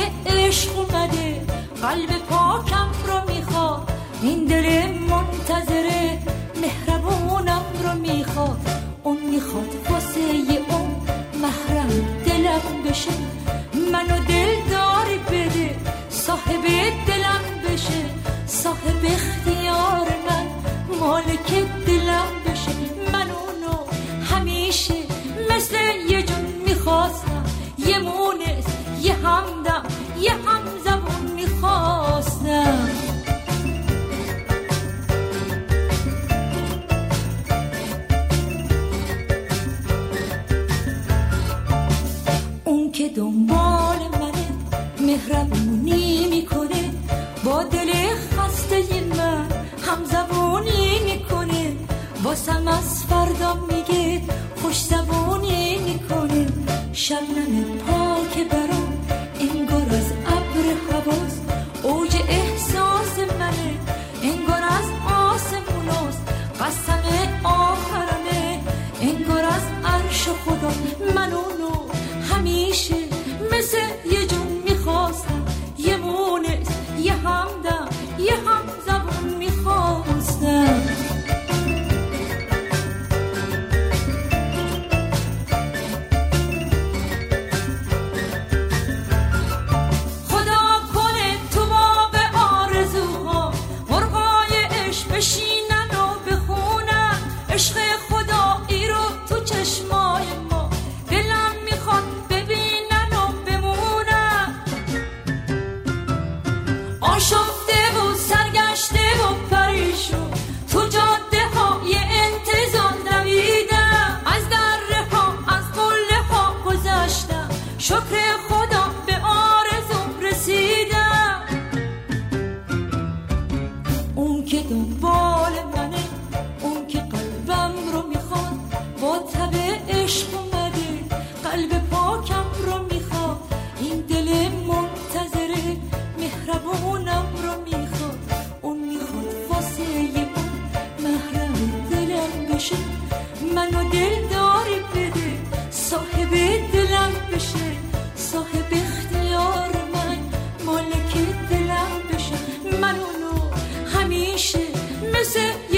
عشق اومده، قلب پاکم رو میخواد، این دل منتظره مهربونم رو میخواد. اون میخواد واسه اون محرم دلم بشه، منو دلداری بده، صاحب دلم بشه، صاحب اختیار من، مالک دلم بشه. من اونو همیشه مثل یه جون میخواستم، یه مونس، یه همدم، یه همزبون میخواستم. اون که دنبال منه، مهربونی میکنه، با دل خسته من همزبونی میکنه، واسم از فردا میگه خوش زبونی میکنه. شبنم پاک برام انگار از ابر حواس، اوج احساس منه انگار از آسموناست، قسم آخرمه انگار از عرش خدا. من اونو همیشه مثل یه جون میخواستم، یه مونس، یه همدم، یه همزبون میخواستم. منو دلداری بده، صاحب دلم بشه، صاحب اختیار من، مالک دلم بشه. من اونو همیشه مثل